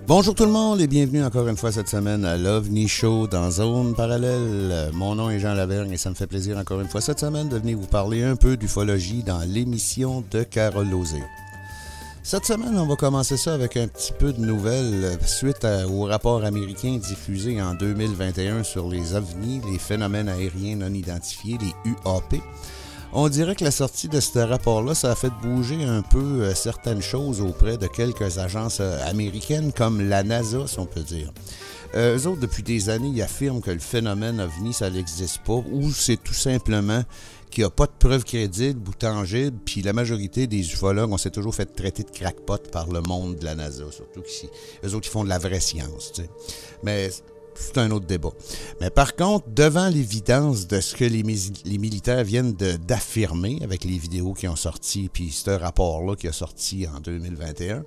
Bonjour tout le monde et bienvenue encore une fois cette semaine à l'OVNI Show dans Zone Parallèle. Mon nom est Jean Lavergne et ça me fait plaisir encore une fois cette semaine de venir vous parler un peu d'ufologie dans l'émission de Carole Lauzé. Cette semaine, on va commencer ça avec un petit peu de nouvelles suite au rapport américain diffusé en 2021 sur les OVNI, les phénomènes aériens non identifiés, les UAP. On dirait que la sortie de ce rapport-là, ça a fait bouger un peu certaines choses auprès de quelques agences américaines comme la NASA, si on peut dire. Eux autres, depuis des années, ils affirment que le phénomène OVNI, ça n'existe pas, ou c'est tout simplement qu'il n'y a pas de preuves crédibles ou tangibles, puis la majorité des ufologues, on s'est toujours fait traiter de crackpot par le monde de la NASA, surtout qu'ici, eux autres, ils font de la vraie science, tu sais. Mais c'est un autre débat. Mais par contre, devant l'évidence de ce que les militaires viennent d'affirmer avec les vidéos qui ont sorti, puis ce rapport-là qui a sorti en 2021,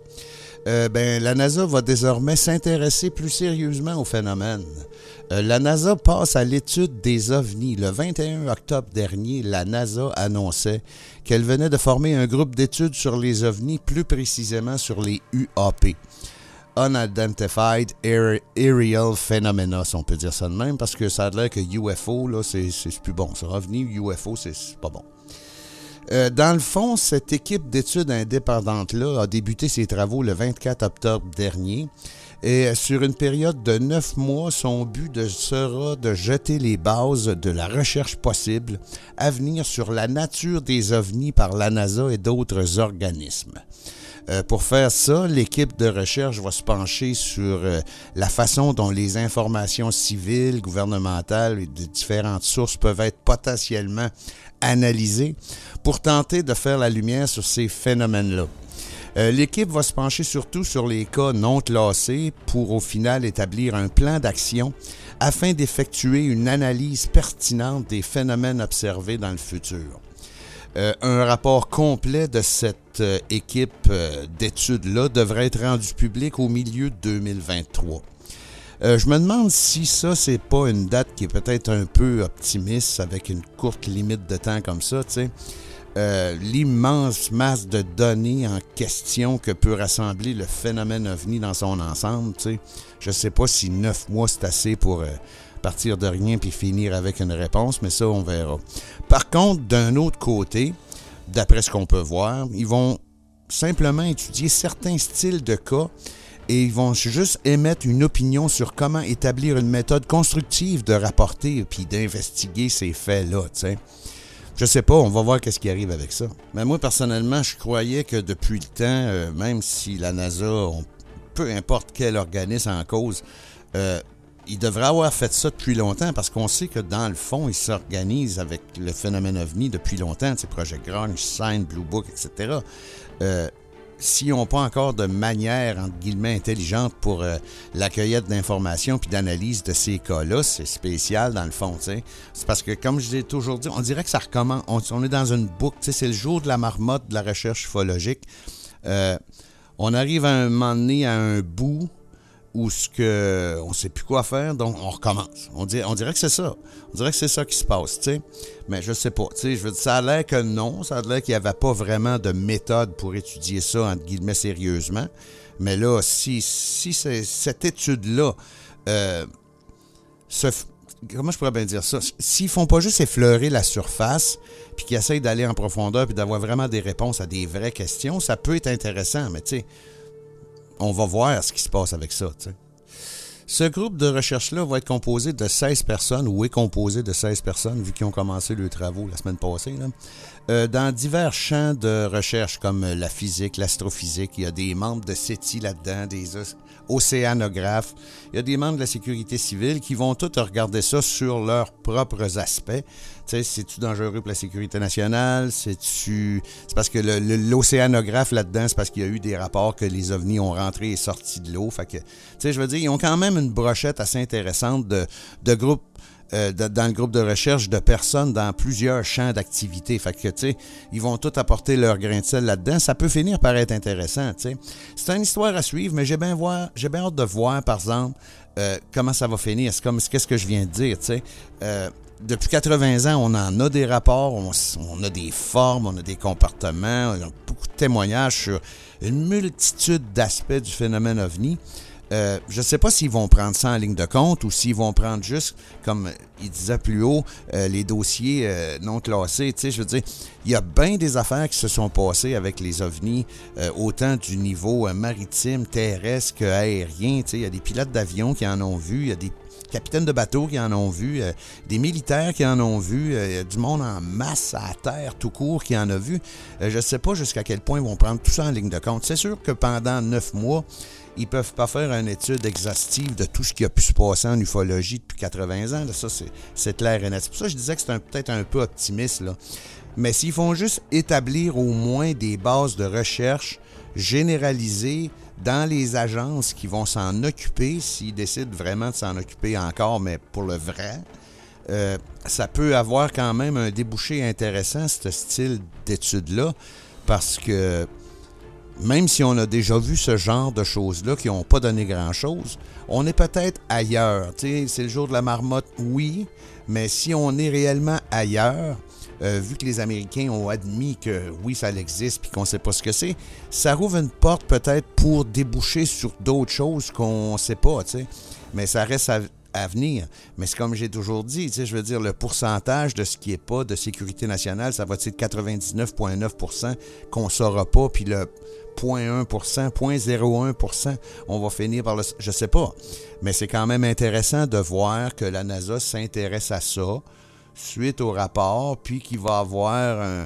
la NASA va désormais s'intéresser plus sérieusement au phénomène. La NASA passe à l'étude des OVNI. Le 21 octobre dernier, la NASA annonçait qu'elle venait de former un groupe d'études sur les OVNI, plus précisément sur les UAP. Unidentified Aerial Phenomena, si on peut dire ça de même, parce que ça a l'air que UFO, là, c'est plus bon. Ça, OVNI, UFO, c'est pas bon. Dans le fond, cette équipe d'études indépendantes-là a débuté ses travaux le 24 octobre dernier. Et sur une période de 9 mois, son but sera de jeter les bases de la recherche possible à venir sur la nature des OVNI par la NASA et d'autres organismes. Pour faire ça, l'équipe de recherche va se pencher sur la façon dont les informations civiles, gouvernementales et de différentes sources peuvent être potentiellement analysées pour tenter de faire la lumière sur ces phénomènes-là. L'équipe va se pencher surtout sur les cas non classés pour au final établir un plan d'action afin d'effectuer une analyse pertinente des phénomènes observés dans le futur. Un rapport complet de cette équipe d'études-là devrait être rendu public au milieu de 2023. Je me demande si ça, c'est pas une date qui est peut-être un peu optimiste avec une courte limite de temps comme ça, tu sais. L'immense masse de données en question que peut rassembler le phénomène OVNI dans son ensemble, tu sais. Je sais pas si 9 mois c'est assez pour partir de rien puis finir avec une réponse, mais ça, on verra. Par contre, d'un autre côté, d'après ce qu'on peut voir, ils vont simplement étudier certains styles de cas et ils vont juste émettre une opinion sur comment établir une méthode constructive de rapporter puis d'investiguer ces faits-là, tu sais. Je sais pas, on va voir qu'est-ce qui arrive avec ça. Mais moi, personnellement, je croyais que depuis le temps, même si la NASA, peu importe quel organisme en cause, il devrait avoir fait ça depuis longtemps parce qu'on sait que dans le fond, ils s'organisent avec le phénomène OVNI depuis longtemps, tu sais, Project Grudge, Sign, Blue Book, etc. S'ils n'ont pas encore de manière, entre guillemets, intelligente pour la cueillette d'informations puis d'analyse de ces cas-là, c'est spécial dans le fond, tu sais. C'est parce que, comme je l'ai toujours dit, on dirait que ça recommence. On est dans une boucle, tu sais, c'est le jour de la marmotte de la recherche ufologique. On arrive à un moment donné à un bout où on ne sait plus quoi faire, donc on recommence. On dirait que c'est ça. On dirait que c'est ça qui se passe, tu sais. Mais je sais pas, tu sais, je veux dire, ça a l'air que non, ça a l'air qu'il n'y avait pas vraiment de méthode pour étudier ça, entre guillemets, sérieusement. Mais là, si cette étude-là, comment je pourrais bien dire ça? S'ils font pas juste effleurer la surface, puis qu'ils essayent d'aller en profondeur, puis d'avoir vraiment des réponses à des vraies questions, ça peut être intéressant, mais tu sais, on va voir ce qui se passe avec ça, tu sais. Ce groupe de recherche-là va être composé de 16 personnes, ou est composé de 16 personnes, vu qu'ils ont commencé leurs travaux la semaine passée, là, dans divers champs de recherche, comme la physique, l'astrophysique. Il y a des membres de SETI là-dedans, des océanographes. Il y a des membres de la sécurité civile qui vont tous regarder ça sur leurs propres aspects. Tu sais, c'est-tu dangereux pour la sécurité nationale? C'est parce que l'océanographe là-dedans, c'est parce qu'il y a eu des rapports que les ovnis ont rentré et sorti de l'eau. Fait que, tu sais, je veux dire, ils ont quand même une brochette assez intéressante de groupes, dans le groupe de recherche de personnes dans plusieurs champs d'activité. Fait que, tu sais, ils vont tous apporter leur grain de sel là-dedans. Ça peut finir par être intéressant, tu sais. C'est une histoire à suivre, mais j'ai bien hâte de voir, par exemple, comment ça va finir. C'est comme, qu'est-ce que je viens de dire, tu sais. Depuis 80 ans, on en a des rapports, on a des formes, on a des comportements, on a beaucoup de témoignages sur une multitude d'aspects du phénomène OVNI. Je ne sais pas s'ils vont prendre ça en ligne de compte ou s'ils vont prendre juste, comme il disait plus haut, les dossiers non classés. Tu sais, je veux dire, il y a bien des affaires qui se sont passées avec les ovnis, autant du niveau maritime, terrestre qu'aérien. Tu sais, il y a des pilotes d'avion qui en ont vu, il y a des capitaines de bateaux qui en ont vu, des militaires qui en ont vu, du monde en masse à terre tout court qui en a vu. Je ne sais pas jusqu'à quel point ils vont prendre tout ça en ligne de compte. C'est sûr que pendant 9 mois, ils ne peuvent pas faire une étude exhaustive de tout ce qui a pu se passer en ufologie depuis 80 ans. Là, ça, c'est clair et net. C'est pour ça que je disais que c'est peut-être un peu optimiste, là. Mais s'ils font juste établir au moins des bases de recherche généralisées dans les agences qui vont s'en occuper, s'ils décident vraiment de s'en occuper encore, mais pour le vrai, ça peut avoir quand même un débouché intéressant, ce style d'études-là, parce que même si on a déjà vu ce genre de choses-là qui n'ont pas donné grand-chose, on est peut-être ailleurs. Tu sais, c'est le jour de la marmotte, oui, mais si on est réellement ailleurs, vu que les Américains ont admis que oui, ça existe puis qu'on ne sait pas ce que c'est, ça rouvre une porte peut-être pour déboucher sur d'autres choses qu'on ne sait pas, tu sais. Mais ça reste à venir. Mais c'est comme j'ai toujours dit, tu sais, je veux dire, le pourcentage de ce qui n'est pas de sécurité nationale, ça va être 99,9% qu'on ne saura pas, puis le 0,1%, 0,01%, on va finir par le... Je sais pas. Mais c'est quand même intéressant de voir que la NASA s'intéresse à ça suite au rapport, puis qu'il va avoir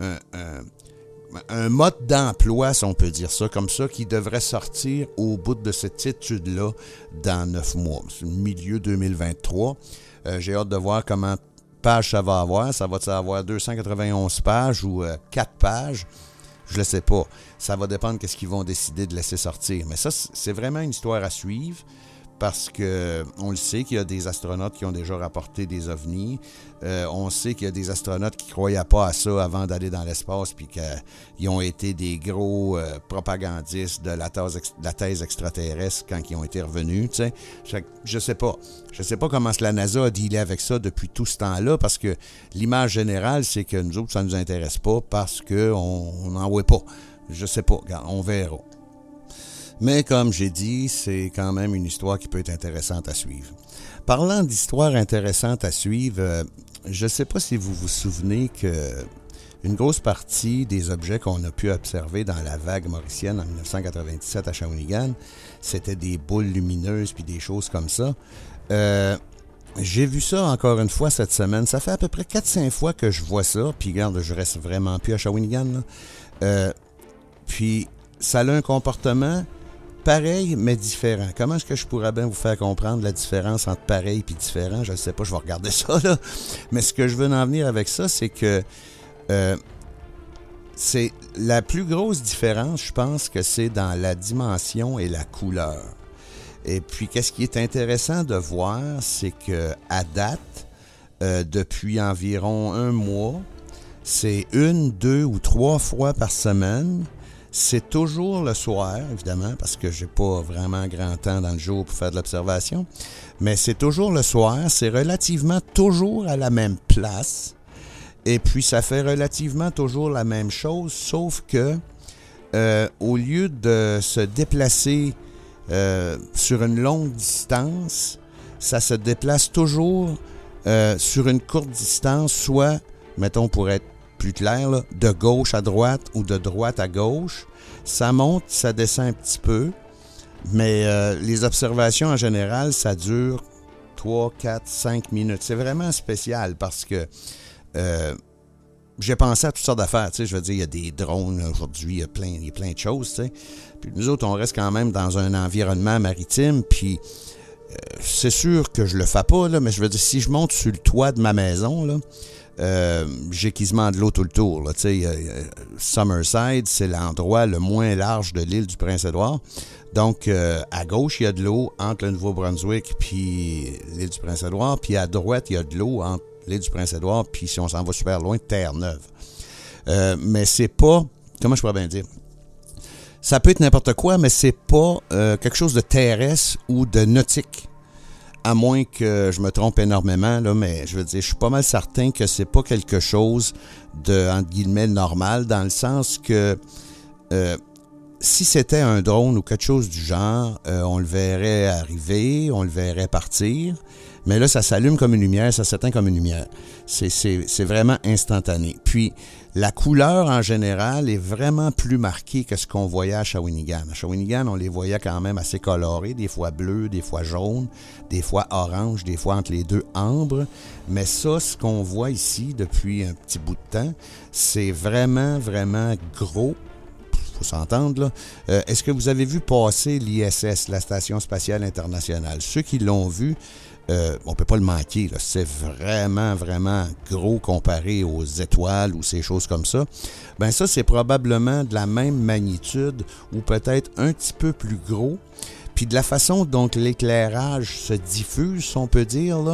un mode d'emploi, si on peut dire ça, comme ça, qui devrait sortir au bout de cette étude-là dans 9 mois. C'est le milieu 2023. J'ai hâte de voir comment de pages ça va avoir. Ça va-t-il avoir 291 pages ou 4 pages? Je ne sais pas. Ça va dépendre de ce qu'ils vont décider de laisser sortir. Mais ça, c'est vraiment une histoire à suivre parce qu'on le sait qu'il y a des astronautes qui ont déjà rapporté des ovnis. On sait qu'il y a des astronautes qui ne croyaient pas à ça avant d'aller dans l'espace puis qu'ils ont été des gros propagandistes de la thèse extraterrestre quand ils ont été revenus. Tu sais. Je sais pas. Je sais pas comment la NASA a dealé avec ça depuis tout ce temps-là parce que l'image générale, c'est que nous autres, ça ne nous intéresse pas parce qu'on n'en voit pas. Je sais pas. On verra. Mais comme j'ai dit, c'est quand même une histoire qui peut être intéressante à suivre. Parlant d'histoires intéressantes à suivre, je ne sais pas si vous vous souvenez qu'une grosse partie des objets qu'on a pu observer dans la vague mauricienne en 1997 à Shawinigan, c'était des boules lumineuses puis des choses comme ça. J'ai vu ça encore une fois cette semaine. Ça fait à peu près 4-5 fois que je vois ça. Puis regarde, je reste vraiment plus à Shawinigan, là. Puis ça a un comportement pareil, mais différent. Comment est-ce que je pourrais bien vous faire comprendre la différence entre pareil et différent? Je ne sais pas, je vais regarder ça, là. Mais ce que je veux en venir avec ça, c'est que c'est la plus grosse différence, je pense, que c'est dans la dimension et la couleur. Et puis, qu'est-ce qui est intéressant de voir, c'est qu'à date, depuis environ 1 mois, c'est 1, 2 ou 3 fois par semaine. C'est toujours le soir, évidemment, parce que j'ai pas vraiment grand temps dans le jour pour faire de l'observation. Mais c'est toujours le soir. C'est relativement toujours à la même place. Et puis, ça fait relativement toujours la même chose, sauf que au lieu de se déplacer sur une longue distance, ça se déplace toujours sur une courte distance, soit, mettons, pour être plus clair, là, de gauche à droite ou de droite à gauche. Ça monte, ça descend un petit peu, mais les observations en général, ça dure 3, 4, 5 minutes. C'est vraiment spécial parce que j'ai pensé à toutes sortes d'affaires. Tu sais, je veux dire, il y a des drones aujourd'hui, il y a plein de choses. Tu sais. Puis nous autres, on reste quand même dans un environnement maritime, puis c'est sûr que je le fais pas, là, mais je veux dire, si je monte sur le toit de ma maison, là, j'ai quasiment de l'eau tout le tour. Là. Summerside, c'est l'endroit le moins large de l'île du Prince-Édouard. Donc, à gauche, il y a de l'eau entre le Nouveau-Brunswick puis l'île du Prince-Édouard. Puis à droite, il y a de l'eau entre l'île du Prince-Édouard puis, si on s'en va super loin, Terre-Neuve. Mais c'est pas... Comment je pourrais bien dire? Ça peut être n'importe quoi, mais c'est pas quelque chose de terrestre ou de nautique. À moins que je me trompe énormément, là, mais je veux dire, je suis pas mal certain que c'est pas quelque chose de, entre guillemets, normal, dans le sens que si c'était un drone ou quelque chose du genre, on le verrait arriver, on le verrait partir. Mais là, ça s'allume comme une lumière, ça s'éteint comme une lumière. C'est vraiment instantané. Puis, la couleur, en général, est vraiment plus marquée que ce qu'on voyait à Shawinigan. À Shawinigan, on les voyait quand même assez colorés, des fois bleus, des fois jaunes, des fois orange, des fois entre les deux ambre. Mais ça, ce qu'on voit ici depuis un petit bout de temps, c'est vraiment, vraiment gros. Faut s'entendre, là. Est-ce que vous avez vu passer l'ISS, la Station spatiale internationale? Ceux qui l'ont vu, on ne peut pas le manquer, là. C'est vraiment, vraiment gros comparé aux étoiles ou ces choses comme ça. Ben ça, c'est probablement de la même magnitude ou peut-être un petit peu plus gros. Puis de la façon dont l'éclairage se diffuse, si on peut dire, là,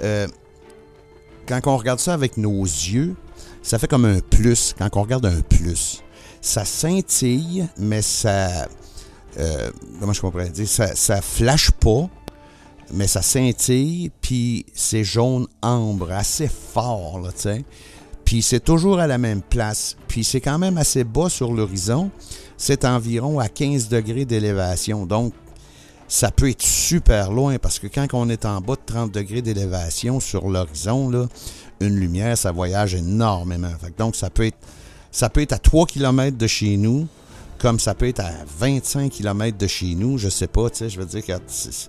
quand on regarde ça avec nos yeux, ça fait comme un plus, quand on regarde un plus. Ça scintille, mais ça... comment je pourrais dire? Ça flash pas, mais ça scintille, puis c'est jaune ambre, assez fort, là, tu sais. Puis c'est toujours à la même place. Puis c'est quand même assez bas sur l'horizon. C'est environ à 15 degrés d'élévation. Donc, ça peut être super loin, parce que quand on est en bas de 30 degrés d'élévation sur l'horizon, là, une lumière, ça voyage énormément. Fait que donc, ça peut être à 3 km de chez nous, comme ça peut être à 25 km de chez nous, je sais pas, tu sais, je veux dire que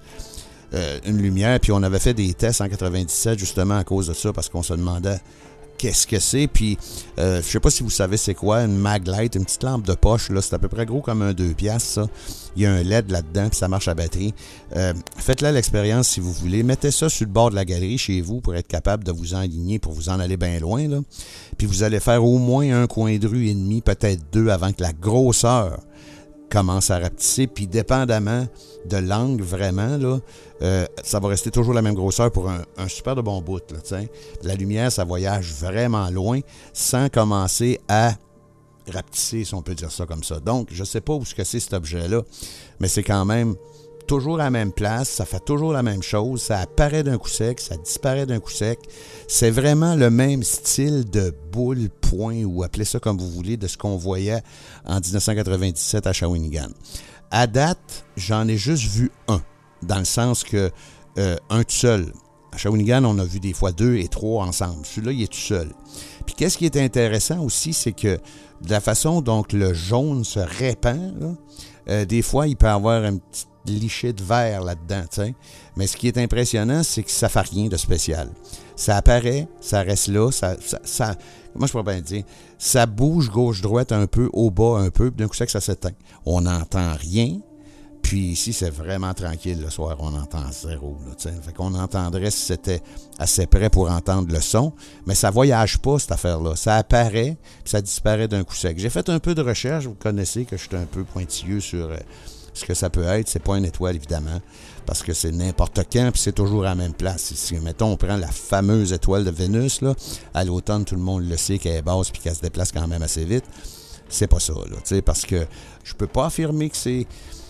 une lumière, puis on avait fait des tests en 97 justement à cause de ça, parce qu'on se demandait qu'est-ce que c'est, puis je sais pas si vous savez c'est quoi, une Maglite, une petite lampe de poche, là, c'est à peu près gros comme un 2 piastres, ça. Il y a un LED là-dedans, puis ça marche à batterie. Faites-la l'expérience si vous voulez. Mettez ça sur le bord de la galerie chez vous pour être capable de vous enligner, pour vous en aller bien loin, là. Puis vous allez faire au moins un coin de rue et demi, peut-être deux, avant que la grosseur commence à rapetisser. Puis dépendamment de l'angle, vraiment, là, ça va rester toujours la même grosseur pour un super de bon bout, là, t'sais. La lumière, ça voyage vraiment loin sans commencer à rapetisser, si on peut dire ça comme ça. Donc, je ne sais pas où c'est cet objet-là, mais c'est quand même toujours à la même place, ça fait toujours la même chose, ça apparaît d'un coup sec, ça disparaît d'un coup sec. C'est vraiment le même style de boule, point, ou appelez ça comme vous voulez, de ce qu'on voyait en 1997 à Shawinigan. À date, j'en ai juste vu un, dans le sens que un tout seul. À Shawinigan, on a vu des fois 2 et 3 ensemble. Celui-là, il est tout seul. Puis qu'est-ce qui est intéressant aussi, c'est que de la façon dont le jaune se répand, là, des fois, il peut y avoir un petit liché de vert là-dedans, t'sais. Mais ce qui est impressionnant, c'est que ça ne fait rien de spécial. Ça apparaît, ça reste là, comment je pourrais bien dire? Ça bouge gauche-droite un peu, au bas un peu, puis d'un coup sec, ça s'éteint. On n'entend rien. Puis ici, c'est vraiment tranquille le soir, on entend zéro. Là, fait qu'on entendrait si c'était assez près pour entendre le son, mais ça ne voyage pas, cette affaire-là. Ça apparaît, puis ça disparaît d'un coup sec. J'ai fait un peu de recherche, vous connaissez que je suis un peu pointilleux sur ce que ça peut être. C'est pas une étoile, évidemment, parce que c'est n'importe quand, puis c'est toujours à la même place. Si, mettons, on prend la fameuse étoile de Vénus, là, à l'automne, tout le monde le sait qu'elle est basse puis qu'elle se déplace quand même assez vite. C'est pas ça, là, parce que je peux pas affirmer que c'est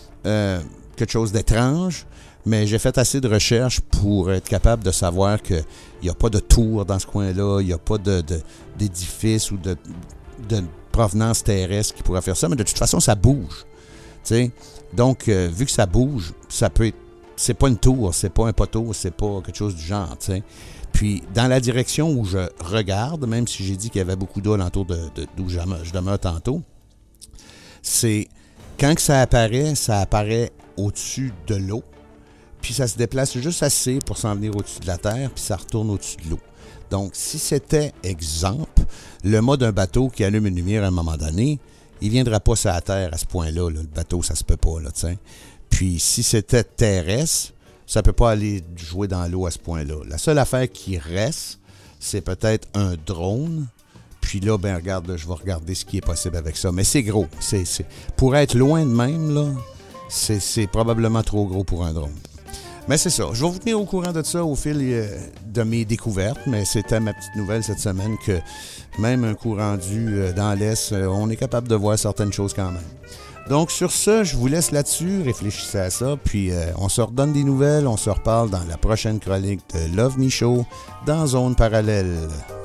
quelque chose d'étrange, mais j'ai fait assez de recherches pour être capable de savoir qu'il n'y a pas de tour dans ce coin-là, il n'y a pas d'édifice ou de provenance terrestre qui pourrait faire ça, mais de toute façon, ça bouge. T'sais? Donc, vu que ça bouge, ça peut être... C'est pas une tour, c'est pas un poteau, c'est pas quelque chose du genre, t'sais. Puis, dans la direction où je regarde, même si j'ai dit qu'il y avait beaucoup d'eau alentour d'où je demeure tantôt, c'est... Quand que ça apparaît au-dessus de l'eau, puis ça se déplace juste assez pour s'en venir au-dessus de la terre, puis ça retourne au-dessus de l'eau. Donc, si c'était, exemple, le mât d'un bateau qui allume une lumière à un moment donné, il ne viendra pas sur la terre à ce point-là. Là. Le bateau, ça se peut pas, là, t'sais. Puis, si c'était terrestre, ça ne peut pas aller jouer dans l'eau à ce point-là. La seule affaire qui reste, c'est peut-être un drone. Puis là, ben regarde, je vais regarder ce qui est possible avec ça. Mais c'est gros. Pour être loin de même, là, c'est probablement trop gros pour un drone. Mais c'est ça. Je vais vous tenir au courant de ça au fil de mes découvertes. Mais c'était ma petite nouvelle cette semaine que même un coup rendu dans l'Est, on est capable de voir certaines choses quand même. Donc, sur ça, je vous laisse là-dessus. Réfléchissez à ça. Puis, on se redonne des nouvelles. On se reparle dans la prochaine chronique de Love Me Show dans Zone Parallèle.